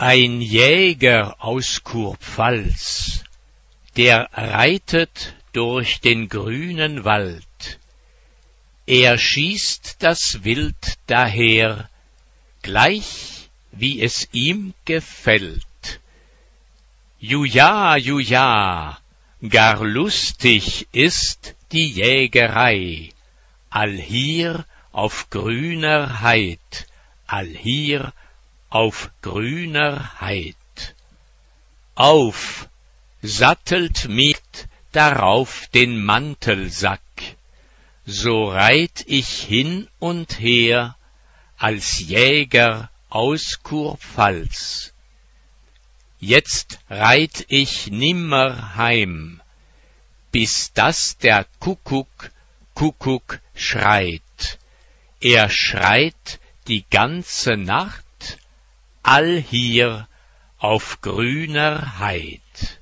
Ein Jäger aus Kurpfalz, der reitet durch den grünen Wald. Er schießt das Wild daher, gleich wie es ihm gefällt. Juja, juja, gar lustig ist die Jägerei, allhier auf grüner Heid, allhier auf grüner Heid. Auf, sattelt mit darauf den Mantelsack, so reit ich hin und her als Jäger aus Kurpfalz. Jetzt reit ich nimmer heim, bis dass der Kuckuck, Kuckuck schreit. Er schreit die ganze Nacht, allhier auf grüner Heid.